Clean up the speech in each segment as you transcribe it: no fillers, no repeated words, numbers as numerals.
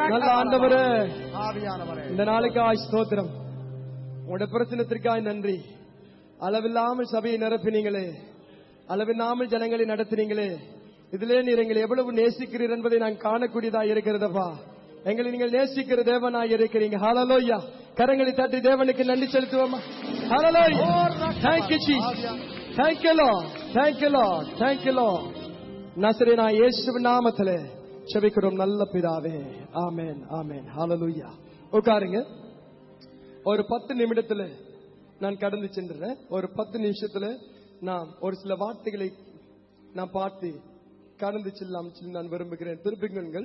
நல்ல ஆண்டவரே, இந்த நாளுக்காய் ஸ்தோத்திரம். உங்களுடைய பிரச்சனத்திற்காய் நன்றி. அளவில்லாமல் சபையை நிரப்பினீங்களே, அளவில்லாமல் ஜனங்களை நடத்தினீங்களே, இதிலே நீர் எங்களை எவ்வளவு நேசிக்கிறீர் என்பதை நான் காணக்கூடியதா இருக்கிறதப்பா. எங்களை நீங்கள் நேசிக்கிற தேவனாய் இருக்கிறீங்க. ஹல்லேலூயா. கரங்களை தட்டி தேவனுக்கு நன்றி செலுத்துவோமா? ஹல்லேலூயா. Thank you Jesus. Thank you Lord. Thank you Lord. Thank you Lord. நசரேயனாகிய இயேசுவின் நாமத்திலே ஜெபிக்கிறோம் நல்ல பிதாவே. ஆமென். ஆமென். ஹல்லேலூயா. உட்காருங்க. ஒரு 10 நிமிடத்துல நான் கடந்து சென்றேன். ஒரு 10 நிமிஷத்துல நாம் ஒரு சில வார்த்தைகளை நான் பார்த்து கடந்து செல்லாம் நான் விரும்புகிறேன். திருப்பிங்கள்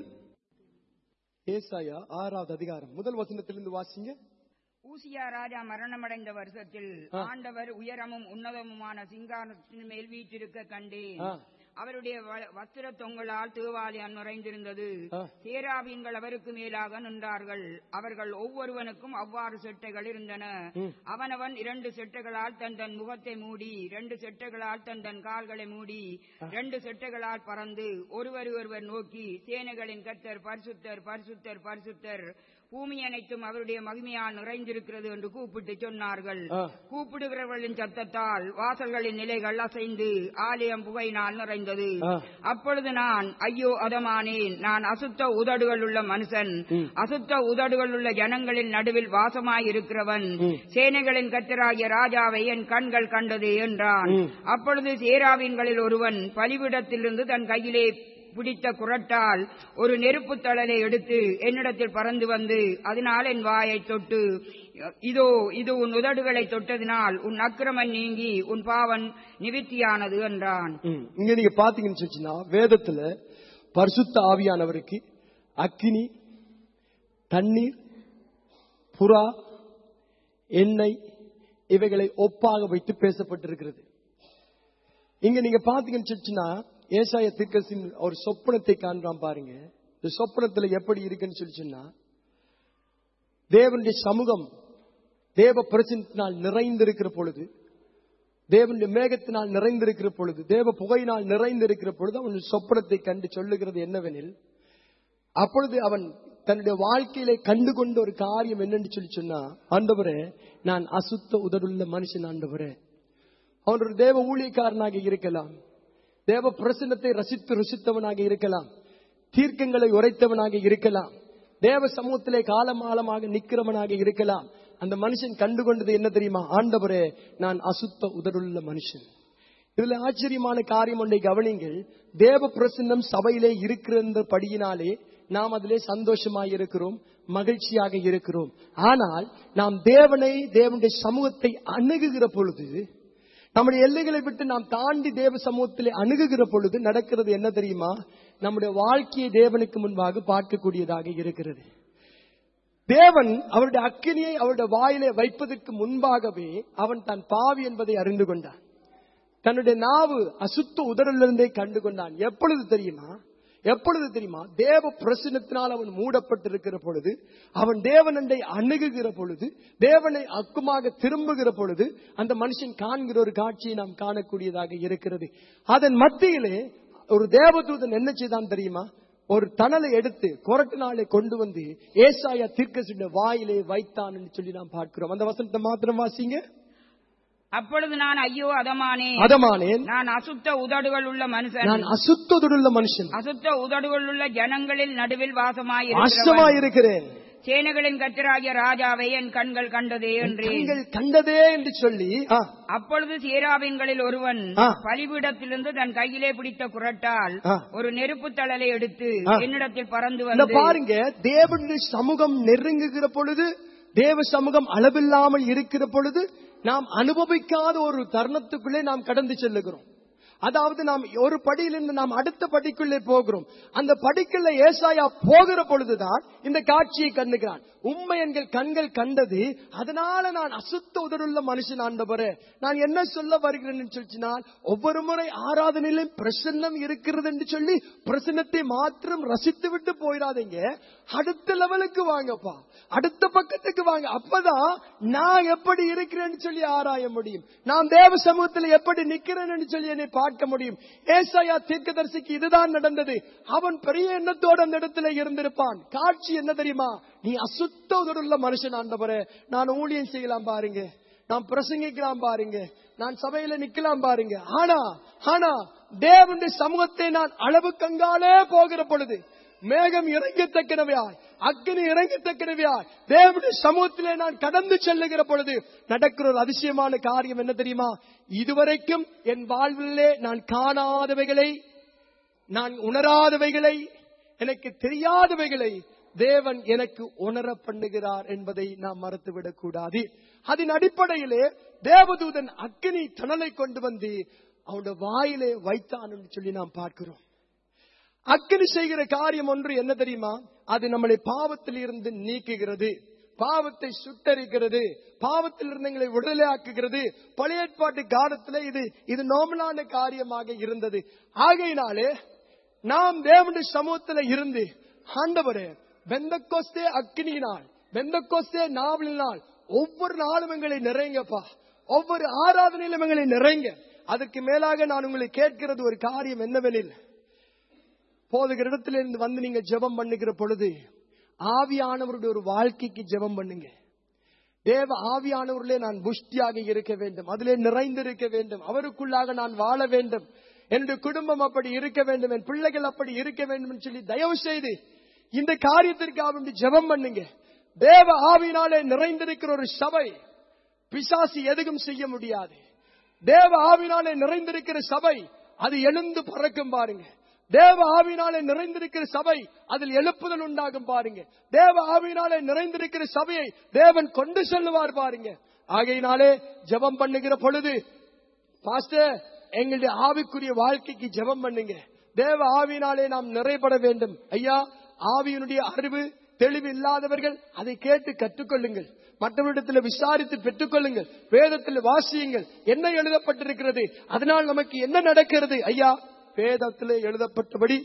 ஏசாயா 6வது அதிகாரம் முதல் வசனத்திலிருந்து வாசிங்க. ஊசியா ராஜா மரணமடைந்த வருஷத்தில் ஆண்டவர் உயரமும் உன்னதமுமான சிங்காசனத்தின் மேல் வீற்றிருக்க கண்டேன். அவருடைய வஸ்திர தொங்கலால் தேவாலயம் நிறைந்திருந்தது. சேராபீன்கள் அவருக்கு மேலாக நின்றார்கள். அவர்கள் ஒவ்வொருவனுக்கும் அவ்வாறு செட்டைகள் இருந்தன. அவனவன் 2 செட்டைகளால் தன் முகத்தை மூடி, 2 செட்டைகளால் தன் கால்களை மூடி, 2 செட்டைகளால் பறந்து ஒருவர் நோக்கி, சேனைகளின் கர்த்தர் பரிசுத்தர் பரிசுத்தர் பரிசுத்தர், பூமி அனைத்தும் அவருடைய மகிமையால் நிறைந்திருக்கிறது என்று கூப்பிட்டு சொன்னார்கள். கூப்பிடுகிறவர்களின் சத்தத்தால் வாசல்களின் நிலைகள் அசைந்து ஆலயம் புகையினால் நிறைந்தது. அப்பொழுது நான் ஐயோ அதமானேன், நான் அசுத்த உதடுகள் உள்ள மனுஷன், அசுத்த உதடுகள் உள்ள ஜனங்களின் நடுவில் வாசமாயிருக்கிறவன், சேனைகளின் கர்த்தராகிய ராஜாவை என் கண்கள் கண்டது என்றான். அப்பொழுது சேராபீன்களில் ஒருவன் பலிபீடத்திலிருந்து தன் கையிலே பிடித்த குறட்டால் ஒரு நெருப்பு தழலை எடுத்து என்னிடத்தில் பறந்து வந்து அதனால் என் வாயை தொட்டு, இது உன் உதடுகளை தொட்டதினால் உன் அக்கிரமம் நீங்கி உன் பாவம் நிவிர்த்தியானது என்றான். இங்க நீங்க பாத்தீங்கன்னு வேதத்துல பரிசுத்த ஆவியானவருக்கு அக்கினி, தண்ணீர், புறா, எண்ணெய் இவைகளை ஒப்பாக வைத்து பேசப்பட்டிருக்கிறது. இங்க நீங்க பாத்தீங்கன்னு ஏசாயா தீர்க்கதரிசியின் ஒரு சொப்பனத்தை காண்றான் பாருங்க. இந்த சொப்பனத்துல எப்படி இருக்குன்னு சொல்லிச்சுன்னா, தேவனுடைய சமூகம் தேவ பிரசன்னத்தினால் நிறைந்திருக்கிற பொழுது, தேவனுடைய மேகத்தினால் நிறைந்திருக்கிற பொழுது, தேவ புகையினால் நிறைந்திருக்கிற பொழுது அவன் சொப்பனத்தை கண்டு சொல்லுகிறது என்னவெனில், அப்பொழுது அவன் தன்னுடைய வாழ்க்கையிலே கண்டுகொண்ட ஒரு காரியம் என்னன்னு சொல்லி சொன்னா, ஆண்டவரே நான் அசுத்த உதடுள்ள மனுஷன் ஆண்டவரே. அவன் ஒரு தேவ ஊழியக்காரனாக இருக்கலாம், தேவ பிரசன்னத்தை ருசித்தவனாக இருக்கலாம், தீர்க்கங்களை உரைத்தவனாக இருக்கலாம், தேவ சமூகத்திலே காலமாலமாக நிக்கிறவனாக இருக்கலாம். அந்த மனுஷன் கண்டுகொண்டது என்ன தெரியுமா? ஆண்டவரே நான் அசுத்த உதடுள்ள மனுஷன். இதுல ஆச்சரியமான காரியம் ஒன்றை கவனிங்கள். தேவ பிரசன்னம் சபையிலே இருக்கிறபடியினாலே நாம் அதிலே சந்தோஷமாக இருக்கிறோம், மகிழ்ச்சியாக இருக்கிறோம். ஆனால் நாம் தேவனுடைய சமூகத்தை அணுகுகிற பொழுது, நம்முடைய எல்லைகளை விட்டு நாம் தாண்டி தேவ சமூகத்திலே அணுகுகிற பொழுது நடக்கிறது என்ன தெரியுமா? நம்முடைய வாழ்க்கையை தேவனுக்கு முன்பாக பார்க்கக்கூடியதாக இருக்கிறது. தேவன் அவருடைய அக்கினியை அவருடைய வாயிலே வைப்பதற்கு முன்பாகவே அவன் தான் பாவி என்பதை அறிந்து கொண்டான். தன்னுடைய நாவு அசுத்த உதரிலிருந்தே கண்டு கொண்டான். எப்பொழுது தெரியுமா? தேவ பிரசன்னத்தினால் அவன் மூடப்பட்டிருக்கிற பொழுது, அவன் தேவனண்டை அணுகுகிற பொழுது, தேவனை அக்குமாக திரும்புகிற பொழுது அந்த மனுஷன் காண்கிற ஒரு காட்சியை நாம் காணக்கூடியதாக இருக்கிறது. அதன் மத்தியிலே ஒரு தேவதூதன் என்ன செய்தான் தெரியுமா? ஒரு தணலை எடுத்து கொரட்டினாலே கொண்டு வந்து ஏசாயா தீர்க்கதரிசியுடைய வாயிலே வைத்தான் என்று சொல்லி நாம் பார்க்கிறோம். அந்த வசனத்தை மாத்திரம் வாசிங்க. அப்பொழுது நான் ஐயோ அதமானேன், நான் அசுத்த உதடுகள் உள்ள மனுஷன், அசுத்த உதடுகள் உள்ள ஜனங்களில் நடுவில் வாசமாயிருக்கிறேன், சேனைகளின் கர்த்தராகிய ராஜாவை என் கண்கள் கண்டதே என்று சொல்லி, அப்பொழுது சேராபீன்களில் ஒருவன் பலிபீடத்திலிருந்து தன் கையிலே பிடித்த குறட்டால் ஒரு நெருப்பு தழலை எடுத்து என்னிடத்தில் பறந்து வந்து, பாருங்க, தேவனுடைய சமூகம் நெருங்குகிற பொழுது, தேவ சமூகம் அளவில்லாமல் இருக்கிற பொழுது நாம் அனுபவிக்காத ஒரு தருணத்துக்குள்ளே நாம் கடந்து செல்லுகிறோம். அதாவது நாம் ஒரு படியிலிருந்து நாம் அடுத்த படிக்குள்ளே போகிறோம். அந்த படிக்குள்ள ஏசாயா போகிற பொழுதுதான் இந்த காட்சியை கண்டுகிறான். உம்மை எங்கள் கண்கள் கண்டது, அதனால நான் அசுத்த உதடுள்ள மனுஷன் ஆண்டவரே. நான் என்ன சொல்ல வருகிறேன் சொல்லினால், ஒவ்வொரு முறை ஆராதனையிலும் பிரசன்னம் இருக்கிறது என்று சொல்லி பிரசன்னத்தை மாத்திரம் ரசித்து விட்டு போயிடாதீங்க. அடுத்த லெவலுக்கு வாங்கப்பா, அடுத்த பக்கத்துக்கு வாங்க. அப்பதான் நான் எப்படி இருக்கிறேன்னு சொல்லி ஆராய முடியும். நான் தேவ சமூகத்தில் எப்படி நிக்கிறேன்னு சொல்லி என்னை பார்க்க முடியும். ஏசாயா தீர்க்கதரிசிக்கு இதுதான் நடந்தது. அவன் பெரிய எண்ணத்தோடு அந்த இடத்துல இருந்திருப்பான். காட்சி என்ன தெரியுமா? நீ அசுத்த உதடுள்ள மனுஷன் ஆண்டவரே, நான் ஊழியம் செய்யலாம் பாருங்க, நான் பிரசங்கிக்கலாம் பாருங்க, நான் சபையில நிக்கலாம் பாருங்க. ஆனா தேவனுடைய சமூகத்தை நான் அளவு கங்காலே போகிற பொழுது, மேகம் இறங்கத்தக்கனவையாய், அக்கினி இறங்கத்தக்கனவையாய் தேவனுடைய சமூகத்திலே நான் கடந்து செல்லுகிற பொழுது நடக்கிற ஒரு அதிசயமான காரியம் என்ன தெரியுமா? இதுவரைக்கும் என் வாழ்விலே நான் காணாதவைகளை, நான் உணராதவைகளை, எனக்கு தெரியாதவைகளை தேவன் எனக்கு உணர பண்ணுகிறார் என்பதை நாம் மறந்துவிடக் கூடாது. அதன் அடிப்படையிலே தேவதூதன் அக்கினி தணலை கொண்டு வந்து அவனுடைய வாயிலே வைத்தான் என்று சொல்லி நாம் பார்க்கிறோம். அக்கினி செய்கிற காரியம் ஒன்று என்ன தெரியுமா? அது நம்மளை பாவத்தில் இருந்து நீக்குகிறது, பாவத்தை சுட்டரிக்கிறது, பாவத்தில் இருந்து எங்களை விடுதலையாக்குகிறது. பழைய ஏற்பாட்டு காலத்தில் இது நார்மலான காரியமாக இருந்தது. ஆகையினாலே நாம் தேவனுடைய சமூகத்தில் இருந்து, ஆண்டவரே பெந்தெக்கோஸ்தே அக்கினியினால், பெந்தெக்கோஸ்தே நாவலினால் ஒவ்வொரு நாளும் எங்களை நிறைங்கப்பா, ஒவ்வொரு ஆராதனையிலும் எங்களை நிறைங்க. அதுக்கு மேலாக நான் உங்களை கேட்கிறது ஒரு காரியம் என்னவெனில், போதுகிற இடத்துல இருந்து வந்து நீங்க ஜெபம் பண்ணுகிற பொழுது ஆவியானவருடைய ஒரு வாழ்க்கைக்கு ஜெபம் பண்ணுங்க. தேவ ஆவியானவர்களே நான் புஷ்டியாக இருக்க வேண்டும், அதிலே நிறைந்திருக்க வேண்டும், அவருக்குள்ளாக நான் வாழ வேண்டும், என்னுடைய குடும்பம் அப்படி இருக்க வேண்டும், என் பிள்ளைகள் அப்படி இருக்க வேண்டும் சொல்லி தயவு செய்து இந்த காரியத்திற்காக ஜெபம் பண்ணுங்க. தேவ ஆவியினாலே நிறைந்திருக்கிற ஒரு சபை பிசாசு எதுவும் செய்ய முடியாது. தேவ ஆவியினாலே நிறைந்திருக்கிற சபை அது எழுந்து பறக்கும் பாருங்க. தேவ ஆவியினாலே நிறைந்திருக்கிற சபை அதில் எழுப்புதல் உண்டாகும் பாருங்க. தேவ ஆவியினாலே நிறைந்திருக்கிற சபையை தேவன் கொண்டு செல்லுவார் பாருங்க. ஆகையினாலே ஜெபம் பண்ணுகிற பொழுது, பாஸ்டர் எங்களுடைய ஆவிக்குரிய வாழ்க்கைக்கு ஜெபம் பண்ணுங்க. தேவ ஆவியினாலே நாம் நிறைபட வேண்டும். ஐயா, ஆவியினுடைய அறிவு தெளிவு இல்லாதவர்கள் அதை கேட்டு கற்றுக்கொள்ளுங்கள், மற்றவரிடத்தில் விசாரித்து பெற்றுக் கொள்ளுங்கள், வேதத்தில் வாசியுங்கள், என்ன எழுதப்பட்டிருக்கிறது, அதனால் நமக்கு என்ன நடக்கிறது. ஐயா, வேதத்திலே எழுதப்பட்டபடி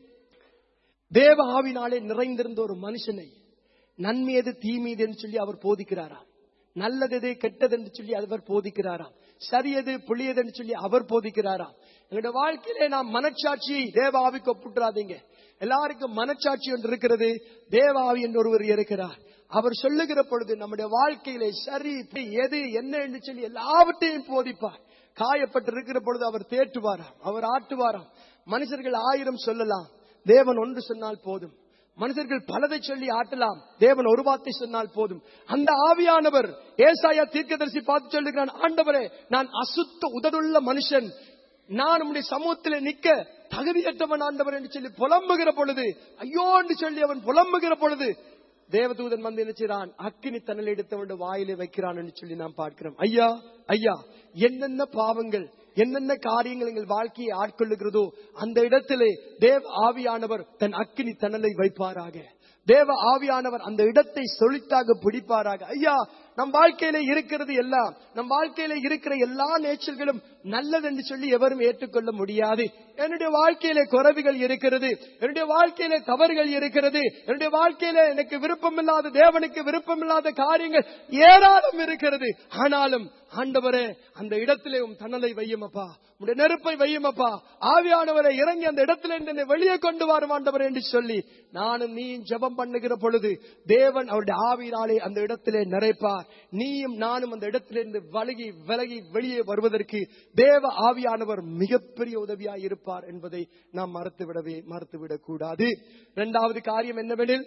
தேவ ஆவினாலே நிறைந்திருந்த ஒரு மனுஷனை நன்மையது தீமீது என்று சொல்லி அவர் போதிக்கிறாராம், நல்லது கெட்டது என்று சொல்லி அவர் போதிக்கிறாராம், சரியது புளியது என்று சொல்லி அவர் போதிக்கிறாராம். எங்களுடைய வாழ்க்கையிலே நாம் மனச்சாட்சியை தேவ ஆவிக்கு ஒப்புற்றாதீங்க. எல்லாருக்கும் மனச்சாட்சி ஒன்று இருக்கிறது, தேவ ஆவி என்று ஒருவர் இருக்கிறார். அவர் சொல்லுகிற பொழுது நம்முடைய வாழ்க்கையிலே சரி எது என்ன என்று சொல்லி எல்லாவற்றையும் போதிப்பார். காயப்பட்டிருக்கிற பொழுது அவர் தேற்றுவாராம், அவர் ஆட்டுவாராம். மனுஷர்கள் 1000 சொல்லலாம், தேவன் ஒன்று சொன்னால் போதும். மனுஷர்கள் பலதை சொல்லி ஆட்டலாம், தேவன் ஒரு வார்த்தை சொன்னால் போதும். அந்த ஆவியானவர் ஏசாயா தீர்க்கதரிசி பார்த்து சொல்லுகிறான், ஆண்டவரே நான் அசுத்த உதடுள்ள மனுஷன், நான் உம்முடைய சமூகத்திலே நிக்க தகுதியற்றவன் ஆண்டவர் என்று சொல்லி புலம்புகிற பொழுது, ஐயோ என்று சொல்லி அவன் புலம்புகிற பொழுது தேவதூதன் வந்து நினைச்சான், அக்கினி தணல் எடுத்தவனுடைய வாயிலே வைக்கிறான் என்று சொல்லி நாம் பார்க்கிறோம். ஐயா ஐயா, என்னென்ன பாவங்கள் என்னென்ன காரியங்கள் எங்கள் வாழ்க்கையை ஆட்கொள்ளுகிறதோ அந்த இடத்திலே தேவ ஆவியானவர் தன் அக்கினி தணலை வைப்பாராக. தேவ ஆவியானவர் அந்த இடத்தை சொலித்தாக பிடிப்பாராக. ஐயா, நம் வாழ்க்கையில இருக்கிறது எல்லாம், நம் வாழ்க்கையில இருக்கிற எல்லா நேச்சல்களும் நல்லது என்று சொல்லி எவரும் ஏற்றுக்கொள்ள முடியாது. என்னுடைய வாழ்க்கையில குறைவுகள் இருக்கிறது, என்னுடைய வாழ்க்கையில தவறுகள் இருக்கிறது, என்னுடைய வாழ்க்கையில எனக்கு விருப்பமில்லாத, தேவனுக்கு விருப்பமில்லாத காரியங்கள் ஏராளம் இருக்கிறது. ஆனாலும் ஆண்டவரே அந்த இடத்திலே உம் தணலை வையுமப்பா, உடைய நெருப்பை வையுமப்பா, ஆவியானவரை இறங்கி அந்த இடத்துல என்னை வெளியே கொண்டு வரும் ஆண்டவரே என்று சொல்லி நானும் நீயும் ஜெபம் பண்ணுகிற பொழுது தேவன் அவருடைய ஆவியினாலே அந்த இடத்திலே நிறைப்பார். நீயும் நானும் அந்த இடத்திலிருந்து விலகி வெளியே வருவதற்கு தேவ ஆவியானவர் மிகப்பெரிய உதவியாய் இருப்பார் என்பதை நாம் மறுத்துவிடக் கூடாது. இரண்டாவது காரியம் என்னவெனில்,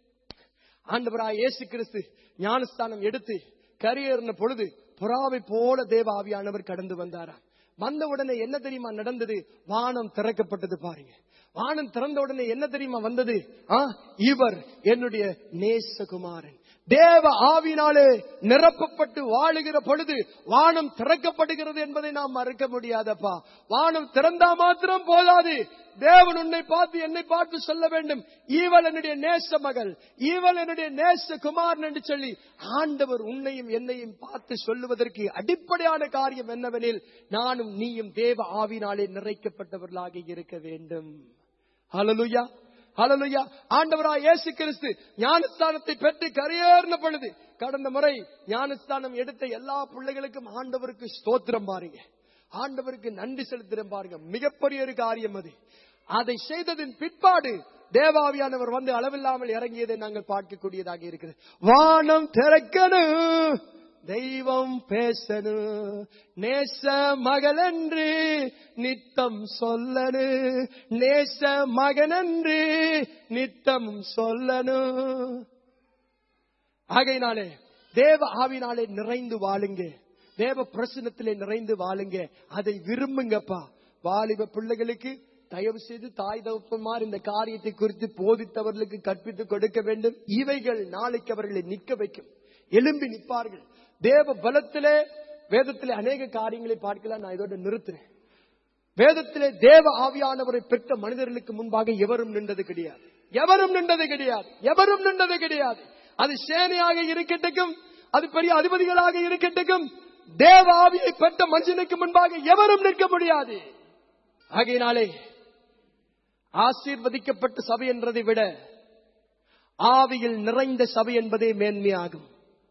ஆண்டவராய் இயேசு கிறிஸ்து ஞானஸ்தானம் எடுத்து கரையேறின பொழுது புறாவை போல தேவ ஆவியானவர் கடந்து வந்தாராம். வந்த உடனே என்ன தெரியுமா நடந்தது? வானம் திறக்கப்பட்டது பாருங்க. வானம் திறந்த உடனே என்ன தெரியுமா வந்தது? இவர் என்னுடைய நேசகுமாரன். தேவ ஆவினாலே நிரப்பப்பட்டு வாழுகிற பொழுது வானம் திறக்கப்படுகிறது என்பதை நாம் மறக்க முடியாதப்பா. வானம் திறந்தா மாத்திரம் போதாது, தேவன் உன்னை பார்த்து என்னை பார்த்து சொல்ல வேண்டும், இவள் என்னுடைய நேச மகள், இவள் என்னுடைய நேச குமாரன் என்று சொல்லி ஆண்டவர் உன்னையும் என்னையும் பார்த்து சொல்லுவதற்கு அடிப்படையான காரியம் என்னவெனில், நானும் நீயும் தேவ ஆவினாலே நிறைக்கப்பட்டவர்களாக இருக்க வேண்டும். ஹல்லேலூயா, ஹல்லேலூயா. ஆண்டவராய் இயேசு கிறிஸ்து ஞானஸ்தானத்தை பெற்று கரையேறின பொழுது, கடந்த முறை ஞானஸ்தானம் எடுத்த எல்லா பிள்ளைகளுக்கும் ஆண்டவருக்கு ஸ்தோத்திரம் பாருங்க. ஆண்டவருக்கு நன்றி செலுத்துறேன் பாருங்க. மிகப்பெரிய ஒரு காரியம் அது. அதை செய்ததின் பிற்பாடு தேவாவியானவர் வந்து அளவில்லாமல் இறங்கியதை நாங்கள் பார்க்கக்கூடியதாக இருக்கிறது. வானம் திறக்கணும், தெய்வம் பேசணும், நேச மகளென்று நித்தம் சொல்லணும், நேச மகனென்று நித்தம் சொல்லணும். ஆகையினாலே தேவ ஆவினாலே நிறைந்து வாழுங்க, தேவ பிரசன்னத்திலே நிறைந்து வாழுங்க. அதை விரும்புங்கப்பா. வாலிப பிள்ளைகளுக்கு தயவு செய்து தாய் தகப்பன்மார் இந்த காரியத்தை குறித்து போதித்தவர்களுக்கு கற்பித்து கொடுக்க வேண்டும். இவைகள் நாளைக்கு அவர்களை நிற்க வைக்கும், எழும்பி நிற்பார்கள். தேவ பலத்திலே வேதத்திலே அநேக காரியங்களை பார்க்கலாம். நான் இதோட நிறுத்துறேன். வேதத்திலே தேவ ஆவியானவரை பெற்ற மனிதர்களுக்கு முன்பாக எவரும் நின்றது கிடையாது, எவரும் நின்றது கிடையாது, எவரும் நின்றது கிடையாது. அது சேனையாக இருக்கட்டும், அது பெரிய அதிபதிகளாக இருக்கட்டும், தேவ ஆவியை பெற்ற மனுஷனுக்கு முன்பாக எவரும் நிற்க முடியாது. ஆகையினாலே ஆசீர்வதிக்கப்பட்ட சபை என்றதை விட ஆவியில் நிறைந்த சபை என்பதே மேன்மையாகும்.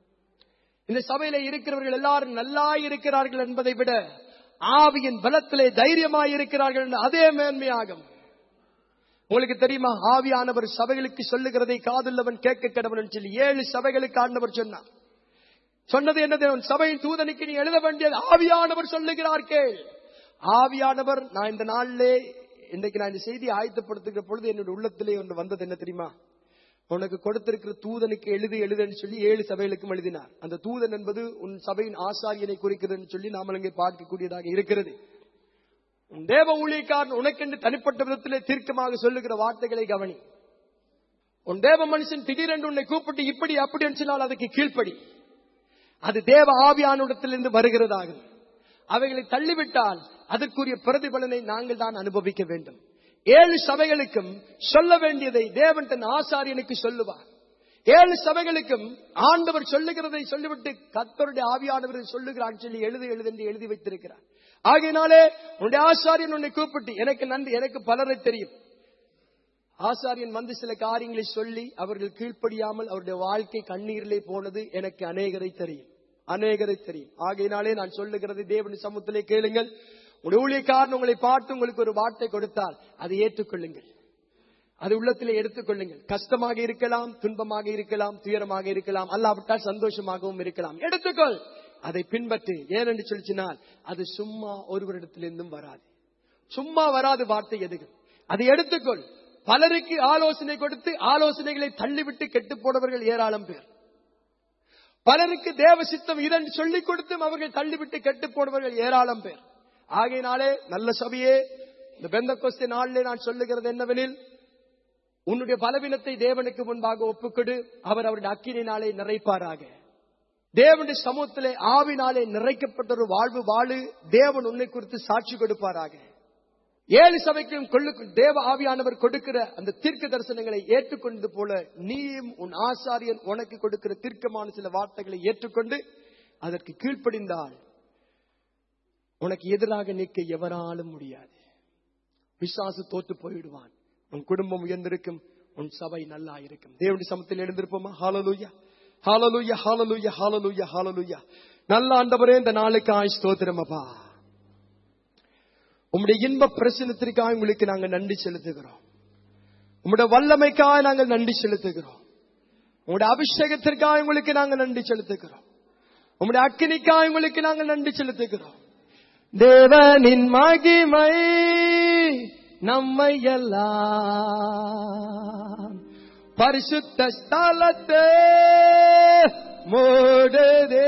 இந்த சபையில இருக்கிறவர்கள் எல்லாரும் நல்லா இருக்கிறார்கள் என்பதை விட ஆவியின் பலத்திலே தைரியமாய் இருக்கிறார்கள் என்று அதே மேன்மையாகும். உங்களுக்கு தெரியுமா, ஆவியானவர் சபைகளுக்கு சொல்லுகிறதை காதுள்ளவன் கேட்க கடவன் சொல்லி 7 சபைகளுக்கு ஆண்டவர் சொன்னார். சொன்னது என்னது? சபையின் தூதனுக்கு நீ எழுத வேண்டியது ஆவியானவர் சொல்லுகிறார் கேள். ஆவியானவர், நான் இந்த நாளிலே இன்றைக்கு நான் இந்த செய்தியை ஆயத்தப்படுத்துகிற பொழுது என்னுடைய உள்ளத்திலே ஒன்று வந்தது. என்ன தெரியுமா? உனக்கு கொடுத்திருக்கிற தூதனுக்கு எழுதுன்னு சொல்லி 7 சபைகளுக்கும் எழுதினார். அந்த தூதன் என்பது உன் சபையின் ஆசாரியனை குறிக்கிறதுன்னு சொல்லி நாம் அங்கே பார்க்கக்கூடியதாக இருக்கிறது. உன் தேவ ஊழியக்காரன் உனக்கென்று தனிப்பட்ட விதத்திலே தீர்க்கமாக சொல்லுகிற வார்த்தைகளை கவனி. உன் தேவ மனுஷன் திடீரென்று உன்னை கூப்பிட்டு இப்படி அப்படி சொன்னால் அதுக்கு கீழ்ப்படி. அது தேவ ஆவியானிடத்திலிருந்து வருகிறதாகும். அவைகளை தள்ளிவிட்டால் அதற்குரிய பிரதிபலனை நாங்கள் தான் அனுபவிக்க வேண்டும். 7 சபைகளுக்கும் சொல்ல வேண்டியதை தேவன் தன் ஆசாரியனுக்கு சொல்லுவார். 7 சபைகளுக்கும் ஆண்டவர் சொல்லுகிறதை சொல்லிவிட்டு கர்த்தருடைய ஆவியானவரை சொல்லுகிறான் சொல்லி எழுது எழுதி வைத்திருக்கிறார். ஆகையினாலே உன்னுடைய ஆசாரியன் உன்னை கூப்பிட்டு, எனக்கு நன்றி, எனக்கு பலரை தெரியும். ஆசாரியன் வந்து சில காரியங்களை சொல்லி அவர்கள் கீழ்ப்படியாமல் அவருடைய வாழ்க்கை கண்ணீரிலே போனது எனக்கு அநேகரை தெரியும். ஆகையினாலே நான் சொல்லுகிறது தேவன் சமூகத்திலே கேளுங்கள். உங்களுடைய ஊழியக்காரன் உங்களை பார்த்து உங்களுக்கு ஒரு வார்த்தை கொடுத்தால் அதை ஏற்றுக்கொள்ளுங்கள், அது உள்ளத்திலே எடுத்துக்கொள்ளுங்கள். கஷ்டமாக இருக்கலாம், துன்பமாக இருக்கலாம், துயரமாக இருக்கலாம், அல்லாவிட்டால் சந்தோஷமாகவும் இருக்கலாம். எடுத்துக்கொள், அதை பின்பற்று. ஏனென்று சொல்லிச்சினால் அது சும்மா ஒருவரிடத்திலிருந்தும் வராது, சும்மா வராது வார்த்தை எதுவும். அதை எடுத்துக்கொள். பலருக்கு ஆலோசனை கொடுத்து ஆலோசனைகளை தள்ளிவிட்டு கெட்டு போனவர்கள் ஏராளம் பேர். பலருக்கு தேவ சித்தம் இதென்று சொல்லிக் கொடுத்தும் அவர்கள் தள்ளிவிட்டு கெட்டு போனவர்கள் ஏராளம் பேர். ஆகையினாலே நல்ல சபையே, இந்த பெந்தெகோஸ்தே நாளிலே நான் சொல்லுகிறது என்னவெனில், உன்னுடைய பலவீனத்தை தேவனுக்கு முன்பாக ஒப்புக்கொடு. அவர் அவருடைய அக்கினினாலே நிறைப்பாராக. தேவனுடைய சமூகத்திலே ஆவினாலே நிறைக்கப்பட்ட ஒரு வாழ்வு வாழு. தேவன் உன்னை குறித்து சாட்சி கொடுப்பாராக. 7 சபைக்கும் தேவ ஆவியானவர் கொடுக்கிற அந்த தீர்க்க தரிசனங்களை ஏற்றுக்கொண்டது போல நீயும் உன் ஆசாரியன் உனக்கு கொடுக்கிற தீர்க்கமான சில வார்த்தைகளை ஏற்றுக்கொண்டு அதற்கு கீழ்ப்படிந்தால் உனக்கு எதிராக நிற்க எவராலும் முடியாது. பிசாசு தோத்து போயிடுவான். உன் குடும்பம் உயர்ந்திருக்கும், உன் சபை நல்லா இருக்கும். தேவனுடைய சமத்தில் எழுந்திருப்போமா? ஹல்லேலூயா, ஹல்லேலூயா, ஹல்லேலூயா, ஹல்லேலூயா, ஹல்லேலூயா. நல்ல ஆண்டவரே, இந்த நாளுக்காய் ஸ்தோத்திரம் அப்பா. உம்முடைய இன்ப பிரசன்னத்திற்காக உங்களுக்கு நாங்கள் நன்றி செலுத்துகிறோம். உம்முடைய வல்லமைக்காக நாங்கள் நன்றி செலுத்துகிறோம். உம்முடைய அபிஷேகத்திற்காக உங்களுக்கு நாங்கள் நன்றி செலுத்துகிறோம். உம்முடைய அக்கினிக்காக உங்களுக்கு நாங்கள் நன்றி செலுத்துகிறோம். தேவனின் மகிமை நம்மை எல்லாம் பரிசுத்த ஸ்தலத்தை மூடுதே.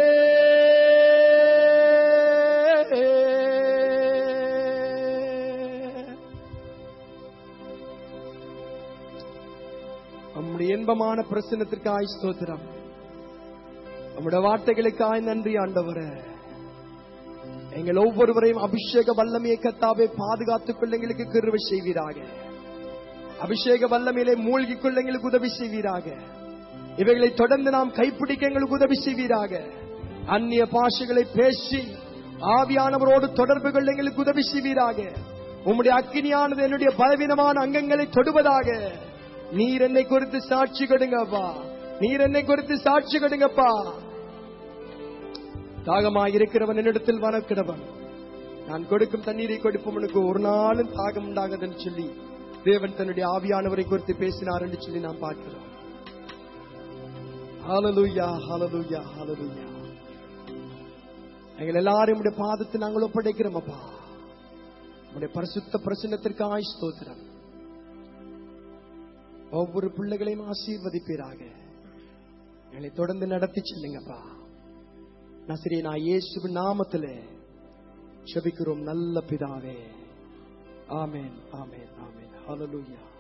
நம்முடைய இன்பமான பிரசன்னத்திற்காய் ஸ்தோத்திரம். நம்முடைய வார்த்தைகளுக்காய் நன்றி ஆண்டவரே. எங்கள் ஒவ்வொருவரையும் அபிஷேக வல்லமையை கர்த்தாவே பாதுகாத்துக் கொள்ள எங்களுக்கு கிருபை செய்வீராக. அபிஷேக வல்லமையிலே மூழ்கிக் கொள்ள எங்களுக்கு உதவி செய்வீராக. இவைகளை தொடர்ந்து நாம் கைப்பிடிக்க எங்களுக்கு உதவி செய்வீராக. அந்நிய பாஷைகளை பேசி ஆவியானவரோடு தொடர்பு கொள்ள எங்களுக்கு உதவி செய்வீராக. உம்முடைய அக்கினியானது என்னுடைய பலவீனமான அங்கங்களை தொடுவதாக. நீர் என்னை குறித்து சாட்சி கொடுங்கப்பா, நீர் என்னை குறித்து சாட்சி கொடுங்கப்பா. தாகமாய் இருக்கிறவன் என்னிடத்தில் வரக்கிடவன், நான் கொடுக்கும் தண்ணீரை கொடுப்பவனுக்கு ஒரு நாளும் தாகம் உண்டாகுதுன்னு சொல்லி தேவன் தன்னுடைய ஆவியானவரை குறித்து பேசினார் என்று சொல்லி நாம் பார்க்கிறோம். ஹல்லேலூயா, ஹல்லேலூயா, ஹல்லேலூயா. எங்கள் எல்லாரும் உடைய பாதத்தை நாங்கள் ஒப்படைக்கிறோம் அப்பா. உடைய பரிசுத்த பிரசன்னத்திற்காக ஸ்தோத்திரம். ஒவ்வொரு பிள்ளைகளையும் ஆசீர்வதிப்பீராக. எங்களை தொடர்ந்து நடத்தி செல்லுங்கப்பா. நசரேயனாகிய இயேசுவின் நாமத்திலே ஜெபிக்கிறோம் நல்ல பிதாவே. ஆமென், ஆமென், ஆமென். ஹல்லேலூயா.